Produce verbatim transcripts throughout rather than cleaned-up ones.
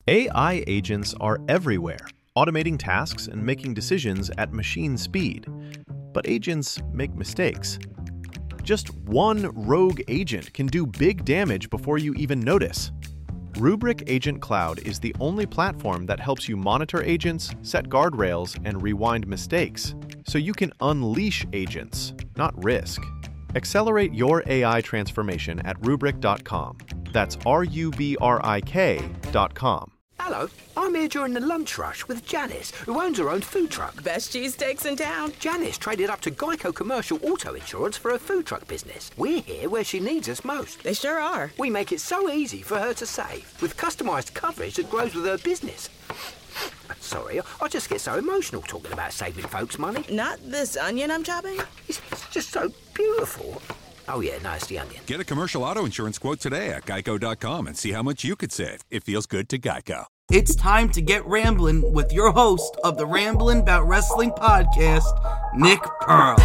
A I agents are everywhere, automating tasks and making decisions at machine speed. But agents make mistakes. Just one rogue agent can do big damage before you even notice. Rubrik Agent Cloud is the only platform that helps you monitor agents, set guardrails, and rewind mistakes, so you can unleash agents, not risk. Accelerate your A I transformation at rubrik dot com. That's R U B R I K dot com. Hello, I'm here during the lunch rush with Janice, who owns her own food truck. Best cheesesteaks in town. Janice traded up to Geico Commercial Auto Insurance for her food truck business. We're here where she needs us most. They sure are. We make it so easy for her to save, with customised coverage that grows with her business. Sorry, I just get so emotional talking about saving folks money. Not this onion I'm chopping? It's, it's just so beautiful. Oh yeah, no, it's the onion. Get a commercial auto insurance quote today at geico dot com and see how much you could save. It feels good to Geico. It's time to get ramblin' with your host of the Ramblin' About Wrestling podcast, Nick Pearl.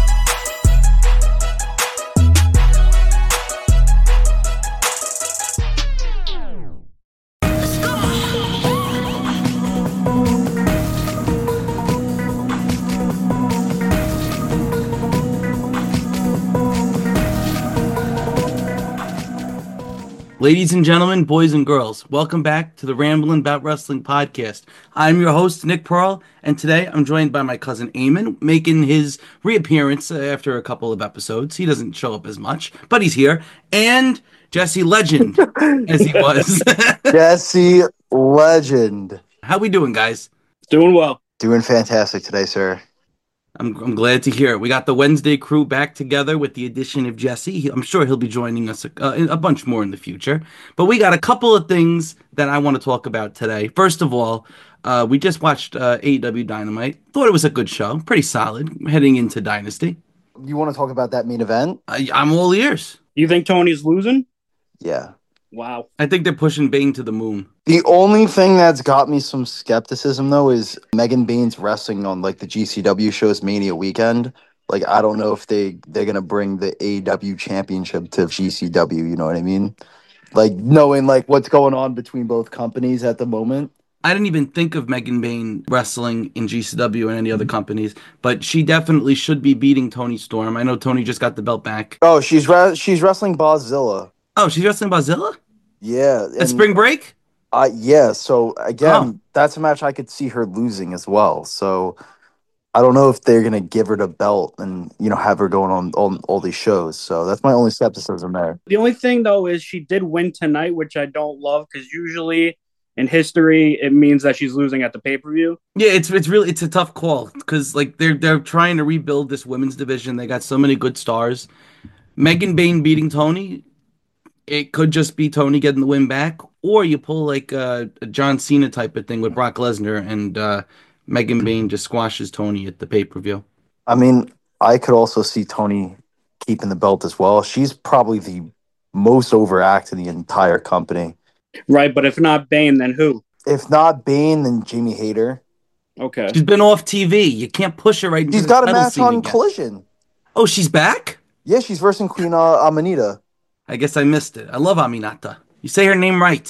Ladies and gentlemen, boys and girls, welcome back to the Ramblin' About Wrestling podcast. I'm your host, Nick Pearl, and today I'm joined by my cousin Eamon, making his reappearance after a couple of episodes. He doesn't show up as much, but he's here. And Jesse Legend, as he was. Jesse Legend. How we doing, guys? Doing well. Doing fantastic today, sir. I'm I'm glad to hear it. We got the Wednesday crew back together with the addition of Jesse. He, I'm sure he'll be joining us a, uh, a bunch more in the future. But we got a couple of things that I want to talk about today. First of all, uh, we just watched uh, A E W Dynamite. Thought it was a good show. Pretty solid heading into Dynasty. You want to talk about that main event? I, I'm all ears. You think Tony's losing? Yeah. Wow. I think they're pushing Bane to the moon. The only thing that's got me some skepticism, though, is Megan Bane's wrestling on, like, the G C W shows Mania weekend. Like, I don't know if they, they're going to bring the A E W championship to G C W, you know what I mean? Like, knowing, like, what's going on between both companies at the moment. I didn't even think of Megan Bane wrestling in G C W and any other companies, but she definitely should be beating Toni Storm. I know Tony just got the belt back. Oh, she's re- she's wrestling Boszilla. Oh, she's wrestling Boszilla? Yeah. At Spring Break? Uh, yeah, so again, Oh. that's a match I could see her losing as well. So I don't know if they're going to give her the belt and, you know, have her going on all, all these shows. So that's my only skepticism there. The only thing, though, is she did win tonight, which I don't love, because usually in history, it means that she's losing at the pay-per-view. Yeah, it's it's really it's a tough call because like they're they're trying to rebuild this women's division. They got so many good stars. Megan Bane beating Tony, it could just be Tony getting the win back, or you pull like a, a John Cena type of thing with Brock Lesnar, and uh, Megan Bane just squashes Tony at the pay-per-view. I mean, I could also see Tony keeping the belt as well. She's probably the most overact in the entire company. Right, but if not Bane, then who? If not Bane, then Jamie Hayter. Okay. She's been off T V. You can't push her right into She's the got a title match scene on again. Collision. Oh, she's back? Yeah, she's versing Queen uh, Amanita. I guess I missed it. I love Aminata. You say her name right.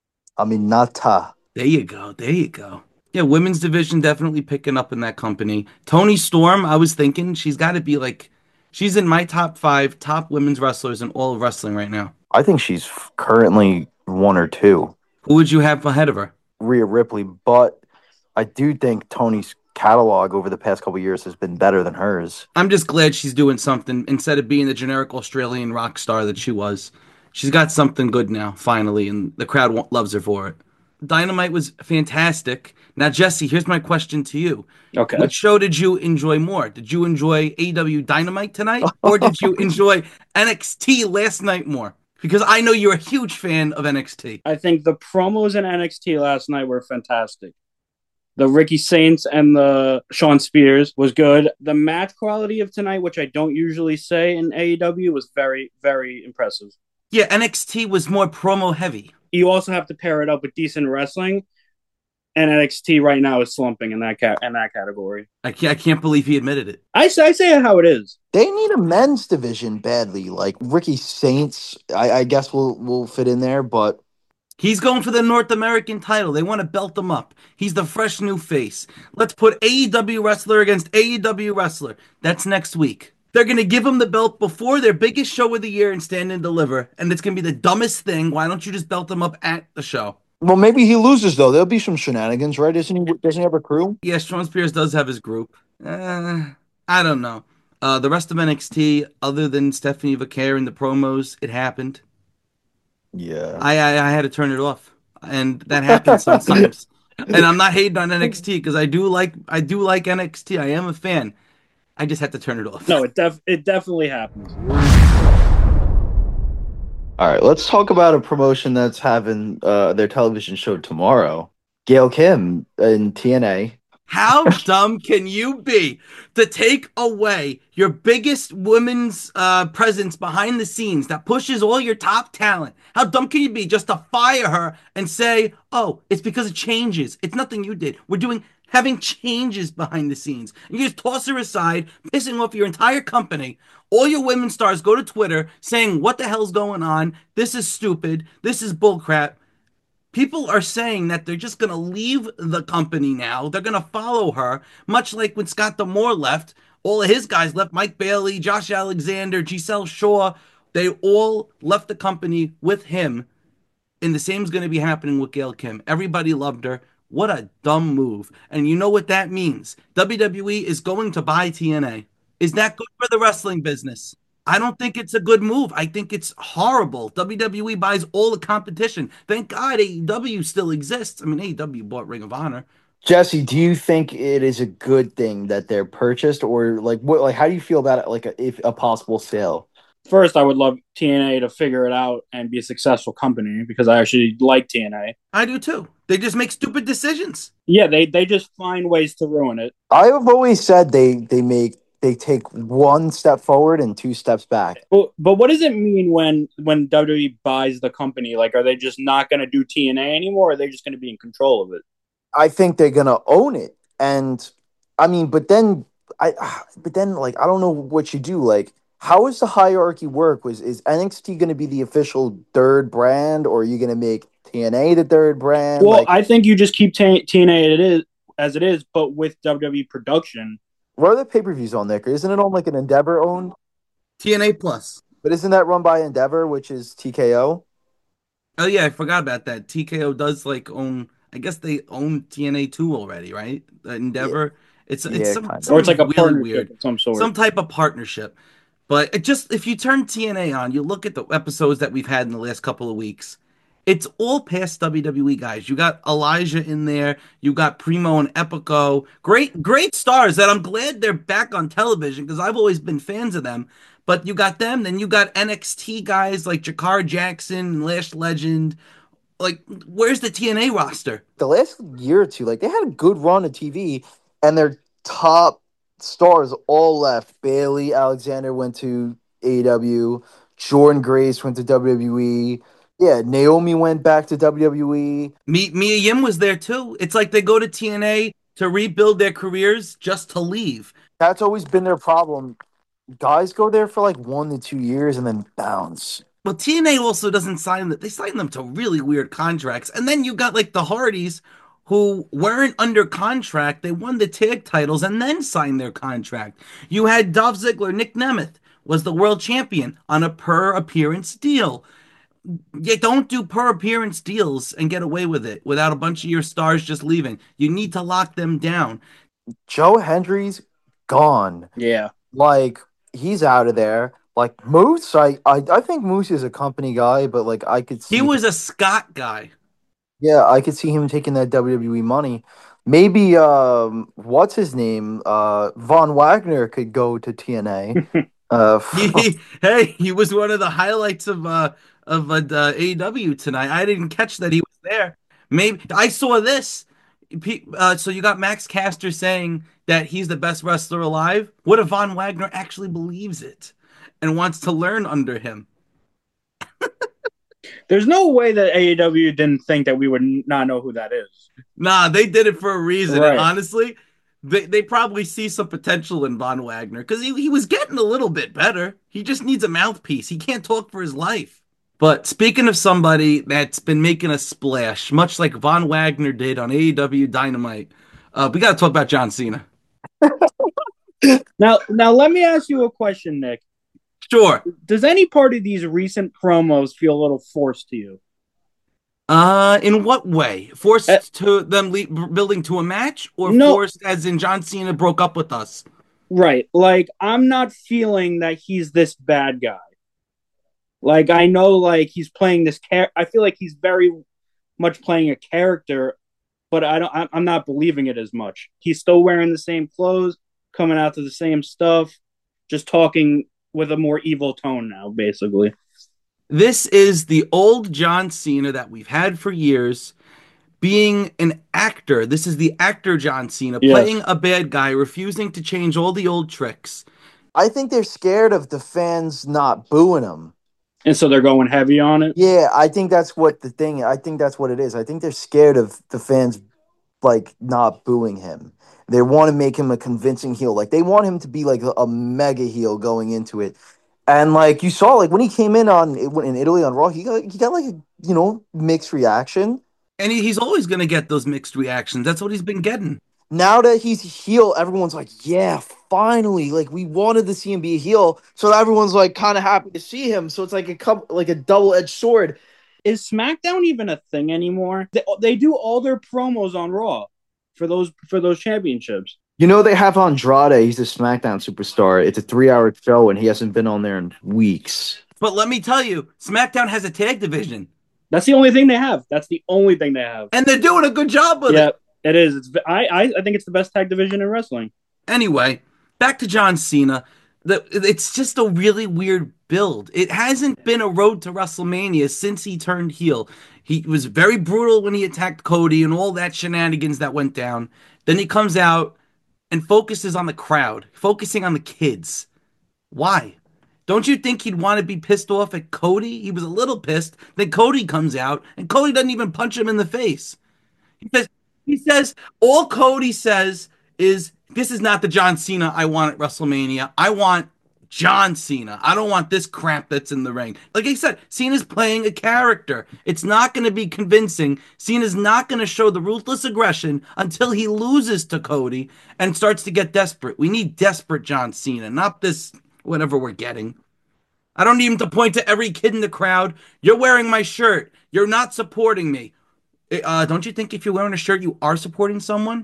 Aminata. There you go. There you go. Yeah, women's division definitely picking up in that company. Toni Storm, I was thinking she's got to be like, she's in my top five top women's wrestlers in all of wrestling right now. I think she's f- currently one or two. Who would you have ahead of her? Rhea Ripley, but I do think Tony's catalog over the past couple of years has been better than hers. I'm just glad she's doing something instead of being the generic Australian rock star that she was. She's got something good now, finally, and the crowd wa- loves her for it. Dynamite was fantastic. Now, Jesse, here's my question to you. Okay. What show did you enjoy more? Did you enjoy A E W Dynamite tonight, or did you enjoy N X T last night more? Because I know you're a huge fan of N X T. I think the promos in N X T last night were fantastic. The Ricky Saints and the Sean Spears was good. The match quality of tonight, which I don't usually say in A E W, was very, very impressive. Yeah, N X T was more promo heavy. You also have to pair it up with decent wrestling, and N X T right now is slumping in that cat in that category. I can't, I can't believe he admitted it. I, say- I say it how it is. They need a men's division badly. Like Ricky Saints, I, I guess will will fit in there, but He's going for the North American title. They want to belt him up. He's the fresh new face. Let's put A E W wrestler against A E W wrestler. That's next week. They're going to give him the belt before their biggest show of the year and Stand and Deliver. And it's going to be the dumbest thing. Why don't you just belt him up at the show? Well, maybe he loses though. There'll be some shenanigans, right? Isn't he? Doesn't he have a crew? Yeah, Shawn Spears does have his group. Uh, I don't know. Uh, the rest of N X T, other than Stephanie Vaquer in the promos, it happened. Yeah. I, I I had to turn it off, and that happens sometimes. And I'm not hating on N X T because I do like I do like N X T. I am a fan. I just had to turn it off. No, it def it definitely happens. All right, let's talk about a promotion that's having uh, their television show tomorrow. Gail Kim in T N A. How dumb can you be to take away your biggest women's uh, presence behind the scenes that pushes all your top talent? How dumb can you be just to fire her and say, oh, it's because of changes. It's nothing you did. We're doing having changes behind the scenes. And you just toss her aside, pissing off your entire company. All your women stars go to Twitter saying, what the hell's going on? This is stupid. This is bullcrap. People are saying that they're just going to leave the company now. They're going to follow her, much like when Scott D'Amore left. All of his guys left. Mike Bailey, Josh Alexander, Giselle Shaw. They all left the company with him. And the same is going to be happening with Gail Kim. Everybody loved her. What a dumb move. And you know what that means? W W E is going to buy T N A. Is that good for the wrestling business? I don't think it's a good move. I think it's horrible. W W E buys all the competition. Thank God A E W still exists. I mean, A E W bought Ring of Honor. Jesse, do you think it is a good thing that they're purchased, or like what? Like, how do you feel about it? Like, a, if a possible sale? First, I would love T N A to figure it out and be a successful company because I actually like T N A. I do too. They just make stupid decisions. Yeah, they they just find ways to ruin it. I have always said they they make they take one step forward and two steps back. But but what does it mean when when W W E buys the company? Like, are they just not going to do T N A anymore? Or are they just going to be in control of it? I think they're gonna own it, and I mean, but then I, but then like I don't know what you do. Like, how does the hierarchy work? Was is N X T going to be the official third brand, or are you going to make T N A the third brand? Well, like, I think you just keep T N A it is as it is, but with W W E production. What are the pay per views on there? Isn't it on like an Endeavor owned? T N A Plus. But isn't that run by Endeavor, which is T K O? Oh yeah, I forgot about that. T K O does like own. I guess they own T N A two already, right? Uh, Endeavor. Yeah. It's it's yeah, some, or it's like a really partnership weird, of some sort, some type of partnership. But it just if you turn T N A on, you look at the episodes that we've had in the last couple of weeks. It's all past W W E guys. You got Elijah in there. You got Primo and Epico. Great, great stars that I'm glad they're back on television because I've always been fans of them. But you got them. Then you got N X T guys like Jakar Jackson, Lash Legend. Like, where's the T N A roster? The last year or two, like, they had a good run of T V, and their top stars all left. Bailey Alexander went to A E W. Jordan Grace went to W W E. Yeah, Naomi went back to W W E. Mi- Mia Yim was there, too. It's like they go to T N A to rebuild their careers just to leave. That's always been their problem. Guys go there for, like, one to two years and then bounce. Well, T N A also doesn't sign them. They sign them to really weird contracts. And then you got like the Hardys who weren't under contract. They won the tag titles and then signed their contract. You had Dolph Ziggler, Nick Nemeth was the world champion on a per appearance deal. You don't do per appearance deals and get away with it without a bunch of your stars just leaving. You need to lock them down. Joe Hendry's gone. Yeah. Like, he's out of there. Like, Moose, I, I I think Moose is a company guy, but, like, I could see... He was a Scott guy. Yeah, I could see him taking that W W E money. Maybe, um, what's his name? Uh, Von Wagner could go to T N A. uh, he, hey, he was one of the highlights of uh of uh, A E W tonight. I didn't catch that he was there. Maybe I saw this. Uh, so you got Max Caster saying that he's the best wrestler alive. What if Von Wagner actually believes it and wants to learn under him? There's no way that A E W didn't think that we would not know who that is. Nah, they did it for a reason. Right. And honestly, they, they probably see some potential in Von Wagner because he, he was getting a little bit better. He just needs a mouthpiece. He can't talk for his life. But speaking of somebody that's been making a splash, much like Von Wagner did on A E W Dynamite, uh, we got to talk about John Cena. Now, now let me ask you a question, Nick. Sure. Does any part of these recent promos feel a little forced to you? Uh, in what way? Forced Uh, to them le- building to a match, or No. forced as in John Cena broke up with us? Right. Like, I'm not feeling that he's this bad guy. Like, I know, like, he's playing this char- I feel like he's very much playing a character, but I don't. I'm I'm not believing it as much. He's still wearing the same clothes, coming out to the same stuff, just talking with a more evil tone now, basically. This is the old John Cena that we've had for years, being an actor. This is the actor John Cena, Yes. playing a bad guy, refusing to change all the old tricks. I think they're scared of the fans not booing him. And so they're going heavy on it. Yeah, I think that's what the thing. I think that's what it is. I think they're scared of the fans like not booing him. They want to make him a convincing heel. Like they want him to be like a, a mega heel going into it. And like you saw, like when he came in on in Italy on Raw, he got he got like a you know mixed reaction. And he, he's always going to get those mixed reactions. That's what he's been getting. Now that he's heel, everyone's like, yeah, finally. Like we wanted to see him be a heel, so everyone's like kind of happy to see him. So it's like a couple, like a double edged sword. Is SmackDown even a thing anymore? They, they do all their promos on Raw for those for those championships. You know they have Andrade. He's a SmackDown superstar. It's a three hour show, and he hasn't been on there in weeks. But let me tell you, SmackDown has a tag division. That's the only thing they have. That's the only thing they have. And they're doing a good job with yeah, it. it is. It's I, I I think it's the best tag division in wrestling. Anyway, back to John Cena. The, it's just a really weird build. It hasn't been a road to WrestleMania since he turned heel. He was very brutal when he attacked Cody and all that shenanigans that went down. Then he comes out and focuses on the crowd, focusing on the kids. Why? Don't you think he'd want to be pissed off at Cody? He was a little pissed. Then Cody comes out, and Cody doesn't even punch him in the face. He says, he says all Cody says is, this is not the John Cena I want at WrestleMania. I want John Cena. I don't want this crap that's in the ring. Like I said, Cena's playing a character. It's not going to be convincing. Cena's not going to show the ruthless aggression until he loses to Cody and starts to get desperate. We need desperate John Cena, not this whatever we're getting. I don't need him to point to every kid in the crowd. You're wearing my shirt. You're not supporting me. Uh, don't you think if you're wearing a shirt, you are supporting someone?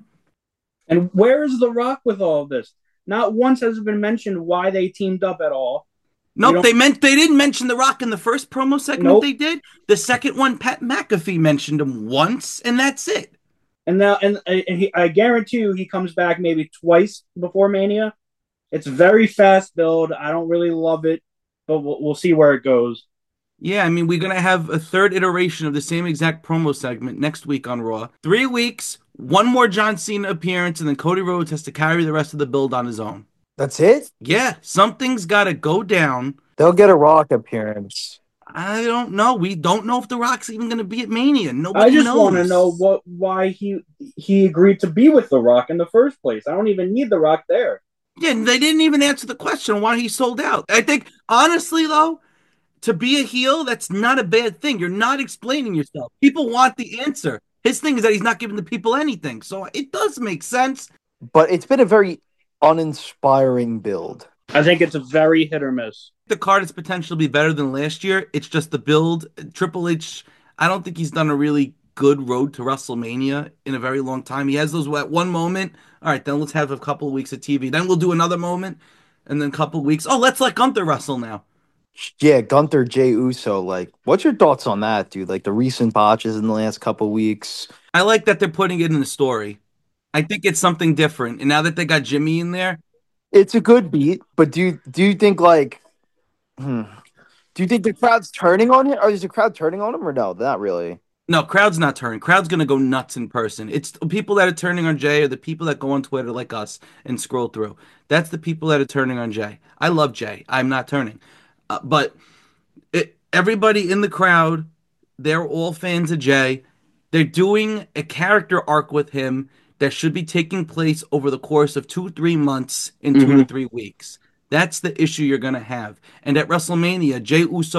And where is The Rock with all of this? Not once has it been mentioned why they teamed up at all. Nope, they meant they didn't mention The Rock in the first promo segment. Nope. They did. The second one, Pat McAfee mentioned him once, and that's it. And now, and, and he, I guarantee you, he comes back maybe twice before Mania. It's very fast build. I don't really love it, but we'll, we'll see where it goes. Yeah, I mean, we're going to have a third iteration of the same exact promo segment next week on Raw. Three weeks, one more John Cena appearance, and then Cody Rhodes has to carry the rest of the build on his own. That's it? Yeah, something's got to go down. They'll get a Rock appearance. I don't know. We don't know if The Rock's even going to be at Mania. Nobody I just knows. want to know what why he he agreed to be with The Rock in the first place. I don't even need The Rock there. Yeah, they didn't even answer the question why he sold out. I think, honestly, though, to be a heel, that's not a bad thing. You're not explaining yourself. People want the answer. His thing is that he's not giving the people anything. So it does make sense. But it's been a very uninspiring build. I think it's a very hit or miss. The card is potentially be better than last year. It's just the build. Triple H, I don't think he's done a really good road to WrestleMania in a very long time. He has those at one moment. All right, then let's have a couple of weeks of T V. Then we'll do another moment. And then a couple of weeks. Oh, let's let Gunther wrestle now. Yeah, Gunther, Jey Uso. Like, what's your thoughts on that, dude? Like the recent botches in the last couple weeks. I like that they're putting it in the story. I think it's something different. And now that they got Jimmy in there, it's a good beat. But do you do you think like, hmm, do you think the crowd's turning on him, or is the crowd turning on him, or no? Not really. No, crowd's not turning. Crowd's gonna go nuts in person. It's the people that are turning on Jey are the people that go on Twitter like us and scroll through. That's the people that are turning on Jey. I love Jey. I'm not turning. Uh, but it, everybody in the crowd, they're all fans of Jey. They're doing a character arc with him that should be taking place over the course of two, three months in mm-hmm. two to three weeks. That's the issue you're going to have. And at WrestleMania, Jey Uso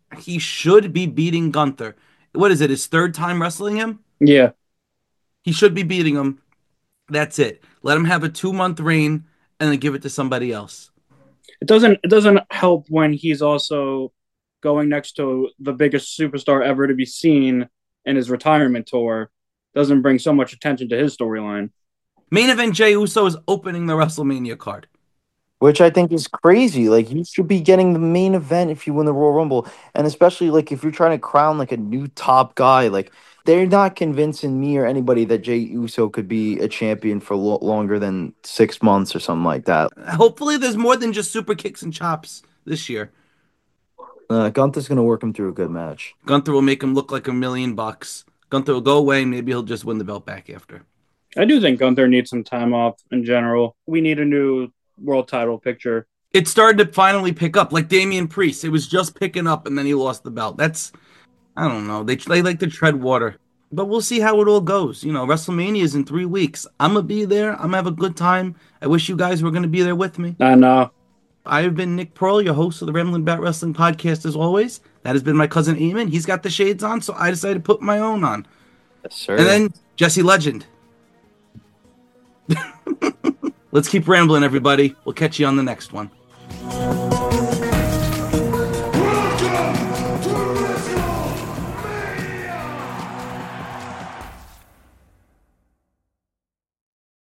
he should be beating Gunther. What is it? His third time wrestling him? Yeah. He should be beating him. That's it. Let him have a two-month reign and then give it to somebody else. It doesn't it doesn't help when he's also going next to the biggest superstar ever to be seen in his retirement tour. Doesn't bring so much attention to his storyline. Main event Jey Uso is opening the WrestleMania card. Which I think is crazy. Like, you should be getting the main event if you win the Royal Rumble. And especially, like, if you're trying to crown, like, a new top guy, like, they're not convincing me or anybody that Jey Uso could be a champion for lo- longer than six months or something like that. Hopefully there's more than just super kicks and chops this year. Uh, Gunther's going to work him through a good match. Gunther will make him look like a million bucks. Gunther will go away and maybe he'll just win the belt back after. I do think Gunther needs some time off in general. We need a new world title picture. It started to finally pick up, like Damian Priest. It was just picking up, and then he lost the belt. That's, I don't know. They, they like to tread water. But we'll see how it all goes. You know, WrestleMania is in three weeks. I'm going to be there. I'm going to have a good time. I wish you guys were going to be there with me. I know. I have been Nick Pearl, your host of the Ramblin' About Wrestling podcast, as always. That has been my cousin Eamon. He's got the shades on, so I decided to put my own on. Yes, sir. And then Jesse Legend. Let's keep rambling, everybody. We'll catch you on the next one.